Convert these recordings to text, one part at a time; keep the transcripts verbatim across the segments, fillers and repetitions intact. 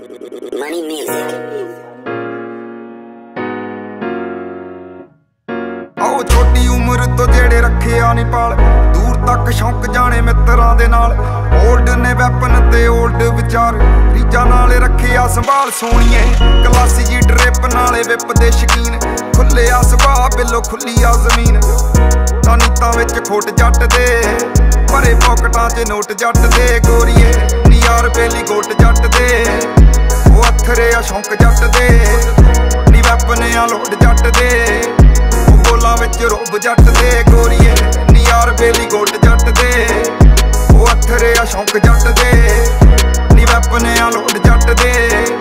Money music. आओ छोटी उम्र तो जेड़े रखे आने पाल दूर तक शौक जाने मित्रां दे नाल ओल्ड ने वैपन ते ओल्ड विचार रीजा नाल रखे आ संभाल सोनिए क्लासी जी ड्रिप नाले विप दे शकीन खुले आ सुभा बिलो खुली आ जमीन तानीतां विच खोट जट दे भरे पॉकटां च नोट जट दे गोरीए नी यार बेली गोट जट दे ओ अथरे आ शौक जट दे नी वैपन आ लोड जट दे बोलां विच रोब जट दे गोरीए नी यार बेली गोट जट दे ओ अथरे आ शौक जट दे नी वैपन आ लोड जट दे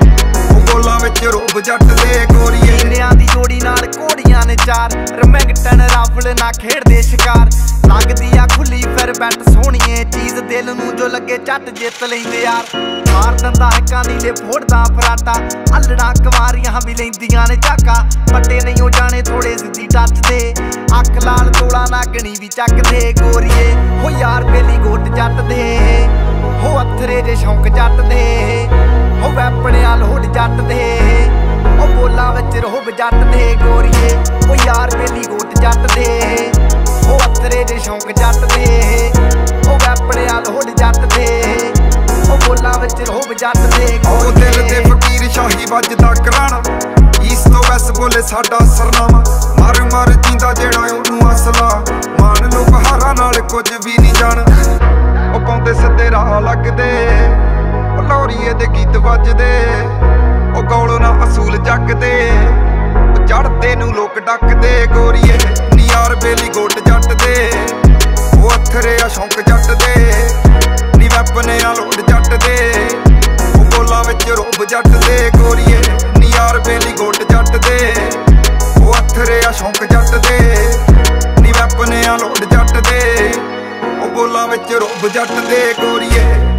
ओ बोलां विच रोब जट दे गोरीए नीलियां दी जोड़ी नाल घोड़ियां ने चार रमैंगटन राफल ना खेड़दे शिकार लगदी आ खुली फिर बैट सोहणीए चीज दिल नूं जो लगे झट जित लैंदे यार मार दंदा हक्कां नीले फोड़दा फराटा अल्लड़ा कवारियां भी लैंदियां ने झाका पट्टे नहीं हो जाने थोड़े जिद्दी टच दे अख लाल तोड़ा नागणी भी चक दे गोरीए हो यार बेली गोट जट दे हो अथरे जे शौक जट दे हो वैपने आ लोड जट दे ओ बोलां विच रोब जट दे गोरीए ओ यार बेली गोट जट दे ओ अथरे जे शौक जट दे ओ वैपने आ लोड जट दे ओ बोलां विच रोब जट दे ओ दिल ते फकीर शाही वजदा कराना ईस तो वैस बोले साडा सरनामा मर मर जींदा जेड़ा ओनू असला मान लो बहारा नाल कुछ भी नहीं जान ओ पाउंदे सिद्धे राह लगदे ओ लौरीए दे गीत वजदे ओ गौलों ना असूल जगदे ओ चढ़दे नू लोक डकदे गोरीए नी यार बेली गोट जट दे ओ अथरे आ शौक जट दे नी वैपने आ लोड जट दे ओ बोलां विच रोब जट दे गोरीए नी यार बेली गोट जट दे ओ अथरे आ शौक जट दे नी वैपने आ लोड जट दे ओ बोलां विच रोब जट दे गोरीए।